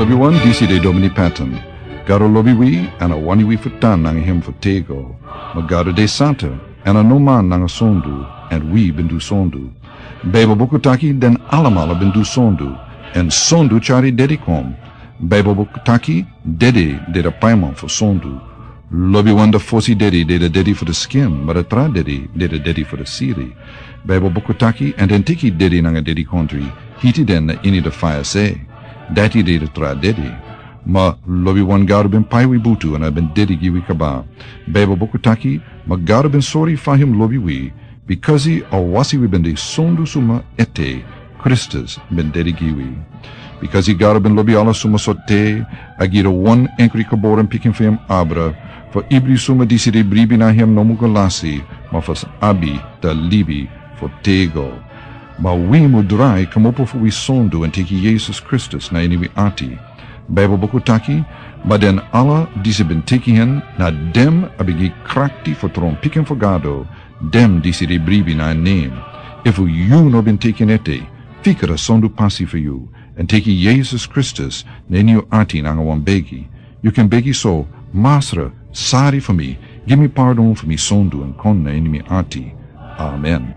Lobby one DC de Domini Patton. Garo lobby we and a wani we futan nang him for tego. Magaro de Santa and a no man nang sondu and we bindu sondu. Bebo bukutaki den alamala bindu sondu and sondu chari dedikom. Bebo bukutaki dedi de the paimon for sondu. Lobby one the fosi dedi de the dedi for the skin, but a tra dedi de the dedi for the siri. Bebo bukutaki and then tiki dedi nang a dedi country. Hiti den ini the fire say. Dati de the tra dedi. Ma lobby one garo ben paiwi butu and I ben dedi giwi kaba. Bebo bukutaki ma garo ben sorry for him lobby we because he or wasi we ben de sondu suma ete Christus ben dedi giwi. Because he garo ben lobby ala suma sote agira one enkri kaboren picking for him abra for ibri suma disi de bribi na him nomugalasi ma fas abi da libi for tego. Ma we mudrai kamopo fu we sondu and teki Jesus Christus na ini we ati. Bijbel bokutaki, maar den alle die ze ben tekenen, na dem abigi krakti for tron piken for gado, dem die ze de bribi na neem. If you no ben teken ete, fikere sondu passi for you, and teki Jesus Christus, na ini ati na wan begi. You can begi so, Masra, sorry for me, give me pardon for me sondu and kon na ini ati. Amen.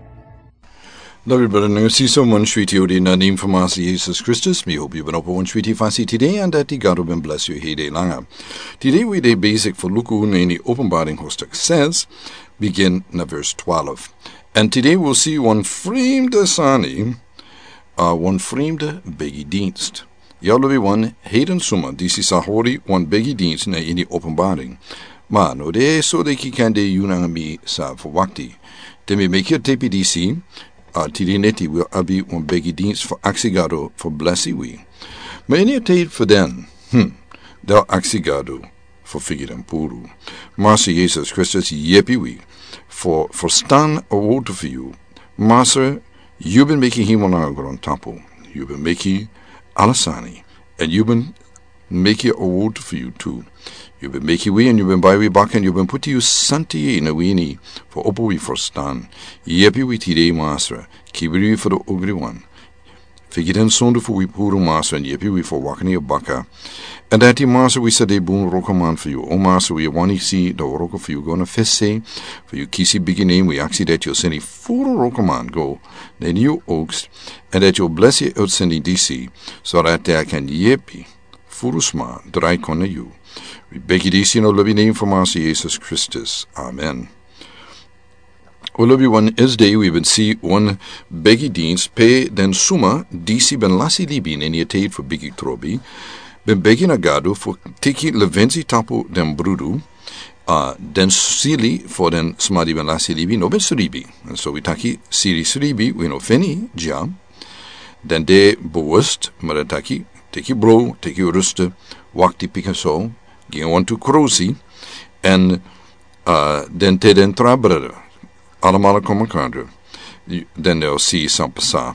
David brother, see someone sweet you in the name from Master Jesus Christus. Me hope you've been up one sweetie fancy today and that the God will bless you hey day langa. Today we day basic for Luku in the openbaring hostek says, begin na verse 12. And today we'll see one framed sani, one framed begi dienst. Yallobi one heden summa, disi sahori one begi dienst na in the openbaring. Ma no de so de ki kan de yunang mi sa for wakti. De me make your tepi disi. Tirineti wil abi een begi dienst voor actiegado voor blessie we. Maar in je tijd voor den, del actiegado voor figuren puru. Master Jesus Christus jepi we, voor verstaan a woord for you. Master, you been making him on our grand tapo. You been making alasani. And you been making a woord for you too. You been making we and you been by we back and you been put you santi in a weenie for opo we verstaan. Jepi we today, master. Kibri for the ugly one. Figure den sonde for we puru master and jepi we for walking your baka. And that master we said they boon rokaman for you. Oh master, we want to see the roka for you gonna fest say for you kisi big name we actually that you'll send a full rokaman go then you oaks and that you'll bless you out sending DC so that they can jepi furusma dry konna you. We beg you this in the loving name from Master Jesus Christus. Amen. O love you one is day we will see one beggy dienst pay den summa DC ben lassi libin in je tijd voor biggie trobi. Ben beggy nagado voor tiki levensi tapo den brudu. Den sili voor den smadi ben lassi libi no ben sribi. And so we taki siri sribi we no feni ja. Den de bewust maar taki tiki bro tiki ruste wakti picasso. Ging on to Krosi en den te den trabrede. Allemaal komen kandre. Then they'll see some pasa.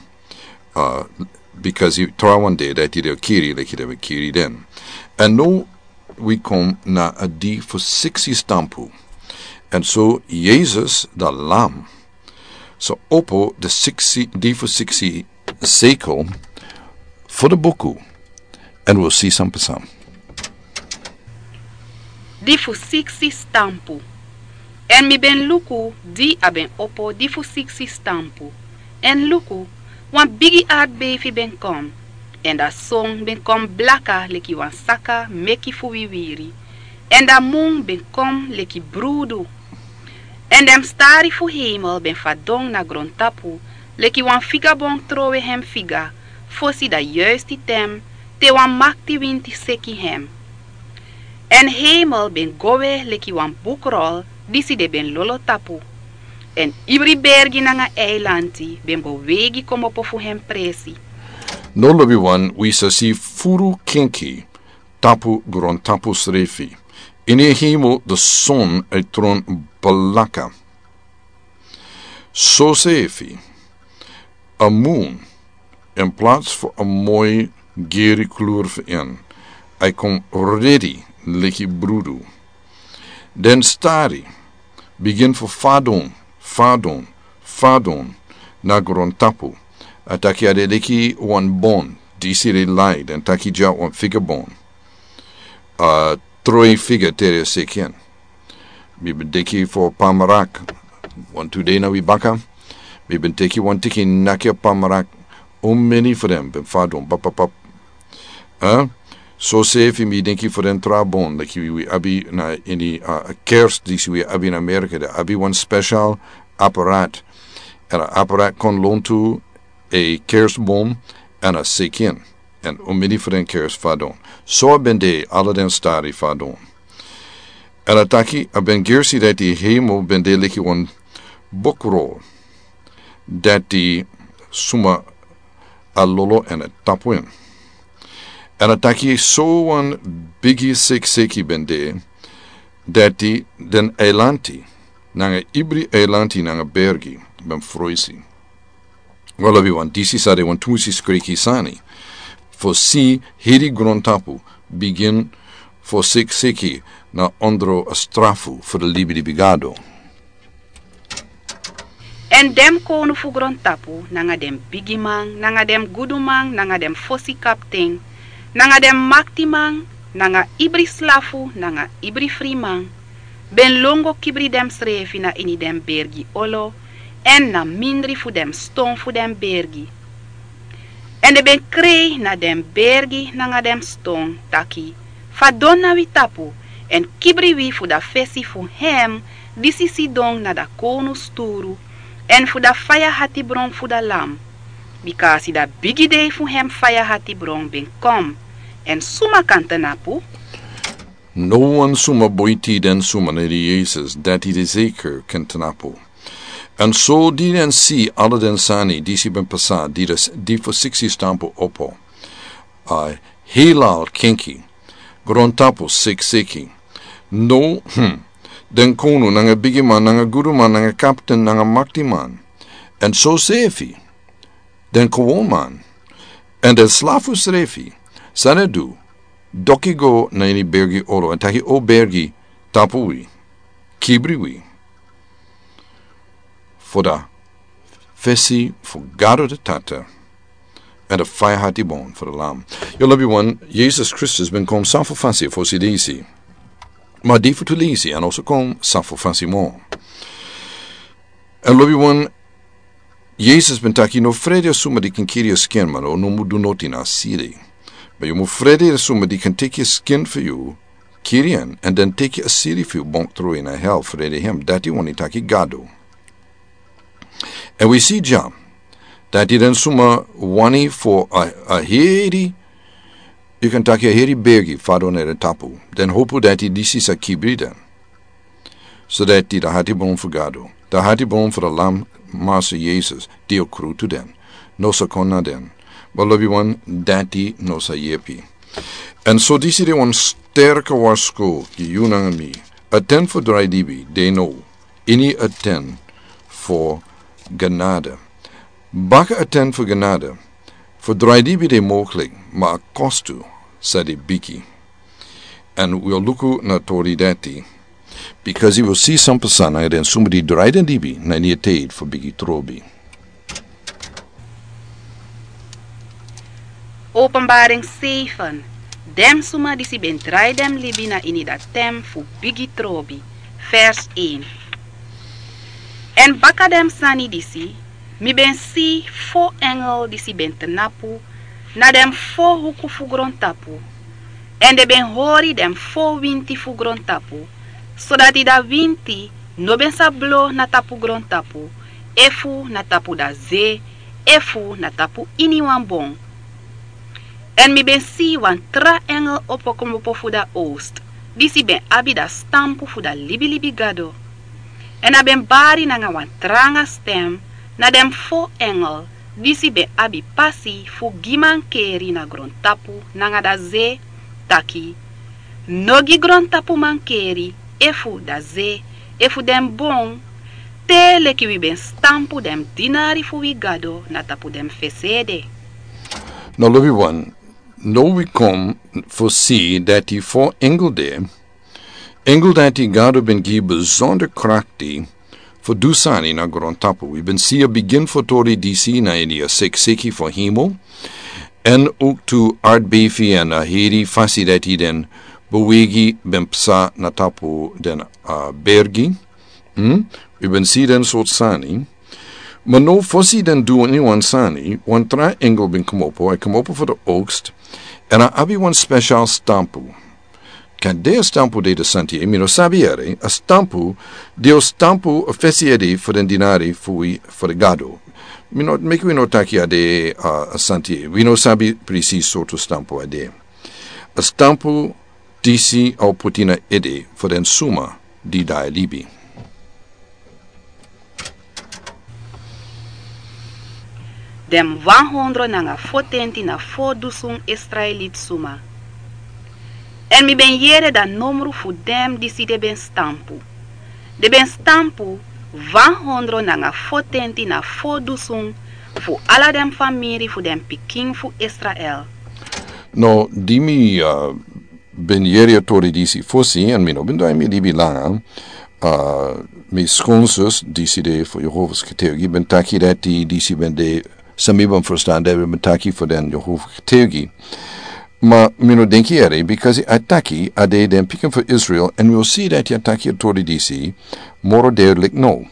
Because you try one day that they'll kiri like you kiri then. And no we come na a di for 60 stampu. And so Jesus the lamb. So opo the 60 di for 60 sekel for the boku. And we'll see some pasa. Di fu 60 stampu. En mi ben luku di aben opo di fu 60 stampu. En luku, wan bigi aardbeving ben kom. En da song ben kom blaka leki wan saka meki fu wiwiri. En da moon ben kom leki brudu. En dem stari fu hemel ben fadong na grondtapu leki wan figa bon trowe hem figa. Fosi da juist die tem, te wan makti winti seki hem. En hemel ben gowe leki wan boekrol, disi de ben lolo tapu. En ibri bergi nanga eilanti ben bewegi kom op fu hem presi. No lobby one, we see furu kinki, tapu gron tapu srefi. In je hemel de zon uit tron balaka. So sefi, a moon, in plaats voor een mooi geri kleur verin. Hij komt ready, leki brudu. Den stari, begin voor fadon, na gron tapu. Atakia de leki wan bon, DC de light en taki ja wan figurebone. Troi figure tere sekien. We ben teki for pamarak. 1 2 day na we baka. We ben teki one tiki nakia pamarak. Many for them ben fadon pap. So safe mi denki for den trabon like we abi na any cares DC we abi in America de abi one special apparaat. En een apparaat kon loon toe een kerstboom en een sekien. En many for den kerst fadon. So ben de alle den stari fadon. En ataki ben gersi dat die hemel ben de liki one bokrol. Dat die suma a lolo en a tapwin. En ataki so one biggie seki ben de dat die den eilanti nanga ibri eilanti nanga bergi ben froisi. Well everyone, disi sade wan tusi skriki sani. For si heri grontapu begin for seki na ondro a strafu for the libi bigado. En dem konu fu grontapu nanga dem bigimang, nanga dem gudumang, nanga dem fosi kapting, nanga dem maktimang, nanga ibri slafu, nanga ibri frimang. Ben longo kibri dem srefi na ini dem bergi olo, en na mindri fu dem stone fu dem bergi. En de ben krei na dem bergi nanga dem stone taki, fa don na wi tapu, en kibri wi fu da fesi fu hem, disi si don na da konu sturu, en fu da faya hati bron fu da lam. Because da bigi day fu hem faya hati bron ben kom, en suma kantanapu. No one suma boiti den suma neri Jesus, dat hij de zeker kentanapu. En so die den si alle den sani, die si ben pasa, die for 60 stampo opo. Helal kenki, grontapo seki. No, den kono nanga bigiman, nanga guruman, nanga captain, nanga maktiman. En so sefi, den kowoman. En den slafu srefi, sanedu, doki go na ini bergi olo, en tahi o bergi tapui, kibriwi. For da fesi for gado de tata, en de fire hati bon for the lam. Yo love you one, Jesus Christus ben kom safo fancy for si disi. Maar die voor te lezen en also kom safo fancy mo. En love you one, Jesus ben taki no frede suma di kan kiri skin man o no mudu noti na siri. But you mo frede suma di can take your skin for you, kirian, and then take a siri for you bonk through in a hell frede him. That you want taki gado. And we see Jah that he then suma wani for a heri. You can take a heri bergi fado nere tapu. Then hopu that he disi sa kibrida. So that the hatibon for gado. The hatibon for the lam master Jesus. Dio cru to den. No sa konna den. But love you one, dati no sa yepi. And so disi de one sterke warsko ki yunang and me. Attend for dry dibi. They know. Ini attend for genade. Baka attend voor genade. Voor draidibi de mogelijk, maar kostu, sadi biki. And we'll look na tori dati, because he will see some persona and then somebody draidibi na nie tijd voor biki trobi. Openbaring 7. Dem suma disi ben draidem libi na ini dat tem fu bigi trobi. Vers 1. En baka dem sani disi, mi ben si fo engel disi ben tenapu, na dem fo huku fu grontapu. En de ben hori dem fo winti fu grontapu, so dat i da winti no ben sa blo na tapu grontapu, efu na tapu da ze, efu na tapu ini wan bon. En mi ben si wan tra engel opokomo po fu da oost, disi ben abi da stampu fu da libi gado. En a ben bari nanga wan tranga stem, na dem fo engel, disi be abi pasi fu giman keri na grontapu, nanga da ze, taki. Nogi grontapu mankeri, efu da ze, efu dem bon, te leki wi ben stampu dem dinari fu wi gado, na tapu dem fesede. Now, love you one, no we come for see that die for engel de, engel dat die gado ben gi bijzonder krachtig voor dusani na grontapu. We ben sia begin voor tori disi na in die seki voor hemel. En ook to aardbeving en heri fasi dat hij den bewegi ben psa na tapu den bergi. U ben si den soort sani. Maar no fossi den doen in wan sani, wan tra engel ben komopo, hij komopo voor de oogst, en a abi wan speciaal stampu. Kan de stampu de santi, mino sabiere, a stampu, de stampu fesiedi voor den dinari voor de gado. Make we no taki ade a santi, we no sabi precies soort stampu ade. A stampu disi au putina ede voor den suma di dae libi. Dem 100 nanga fotenti na 4,000 Israëliet suma. En mi ben jere da numero fu dem disi de ben stampu. De ben stampu 100 nanga fotenti na 4,000 fu alla dem familie fu dem pikin fu Israël. No, di mi ben jere tori disi fossi, en mino ben dai mi libi langa, mi schoonzus disi de voor Jehovah's getuigi, ben taki dat disi ben de samiban verstaan, dat we ben taki voor den Jehovah's getuigi. Maar mino denki ere, because ataki ade den pikin for Israel, and we'll see that ataki tori disi, moro duidelijk no.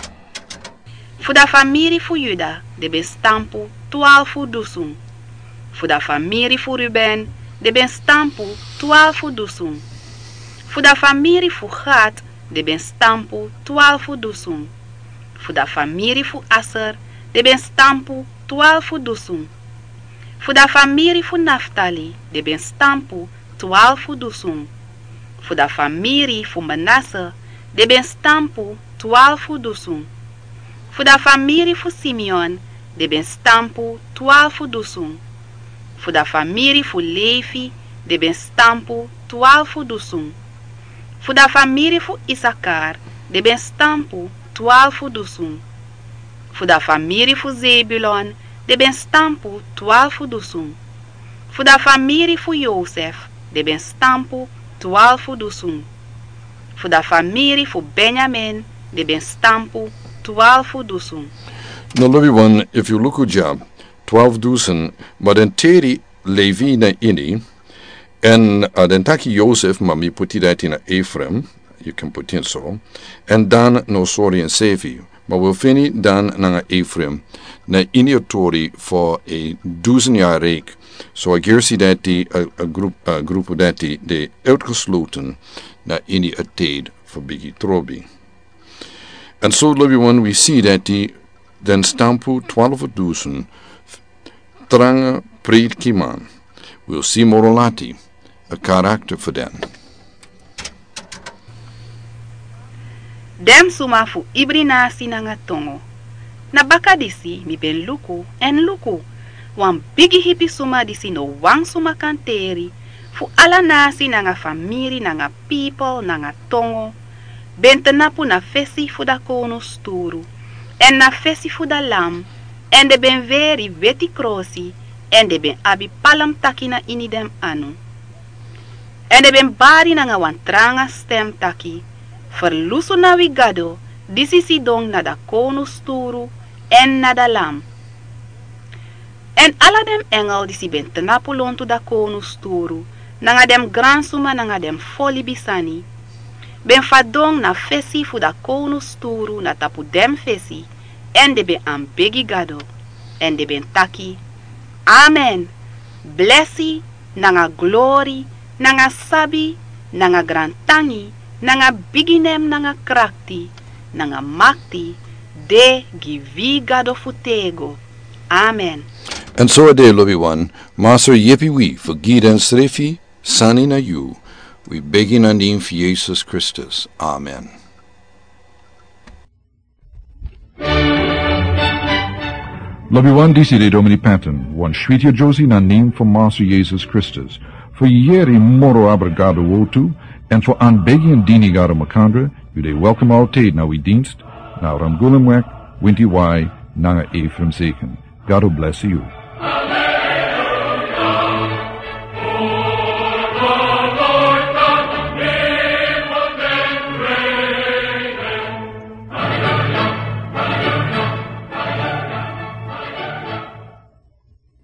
Voor de familie voor Juda, de ben stampu 12,000. Voor de familie voor Ruben, de ben stampu 12,000. Voor de familie voor Gad, de ben stampu 12,000. Voor de familie voor Aser, de ben stampu 12,000. Voor de familie voor Naftali, de ben stampu 12,000. Voor de familie voor Manasse, de ben stampu 12,000. Voor de familie voor Simeon, de ben stampu 12,000. Voor de familie voor Levi, de ben stampu 12,000. Voor de familie voor Issachar, de ben stampu 12,000. Voor de familie voor Zebulon, de ben stampu 12,000. Voor de familie voor Jozef, de ben stampu 12,000. Voor de familie voor Benjamin, de ben stampu 12,000. No, love one, if you look at job, 12,000, maar den teri Levi na ini, en den taki Jozef, maar mi puti dat in Ephraim, you can put in so, en dan no sorry en Sevi, maar we vinden dan na Ephraim, na ini tori voor 1,000 jaar reek. So I guess dat die groep dat die de uitgesloten na ini a tijd voor Biggie Trobi. And so, everyone, we see that die den stampu 12,000 trange preet kiman. We'll see morolati, a karakter for them. Dem suma fu ibri nasi nanga tongo. Na baka disi mi ben luku en luku. Wan bigi hipi suma disi no wang suma kanteri. Fu ala nasi nanga famiri nanga people nanga tongo. Bentenapu na fesi fu da kono sturu. En na fesi fu da lam. En de ben veri weti krosi. En de ben abi palam takina ini dem anu. En de ben bari nanga wan tranga stem taki. Verlusu na wigado. Disi si dong na da kono sturu. En na da lam. En alla dem engel disi bentenapu lontu da kono sturu. Nanga dem gran suma nanga dem foli bisani. Ben fadong na fesi fu da kono sturu na tapu dem fesi. En de ben ambegi gado. En de ben taki. Amen. Blessi, nanga glory, nanga sabi, nanga grantangi, nanga biginem nanga krakti, nanga makti, de givi gado futego. Amen. And so a day, lovey one, Master Yepi we, for Gid and Srefi, Sani na you, we begin on the name for Jesus Christus. Amen. Lovey one, disi de Domini Patton, one Shvitia Josie na name for Master Jesus Christus, for yeri moro abrigado wotu, and for aanbegi en dini gado makandra, you de welcome altijd na we dienst, na ramgulemwek, winti wai, nanga Ephraim zeken. God bless you. Amen.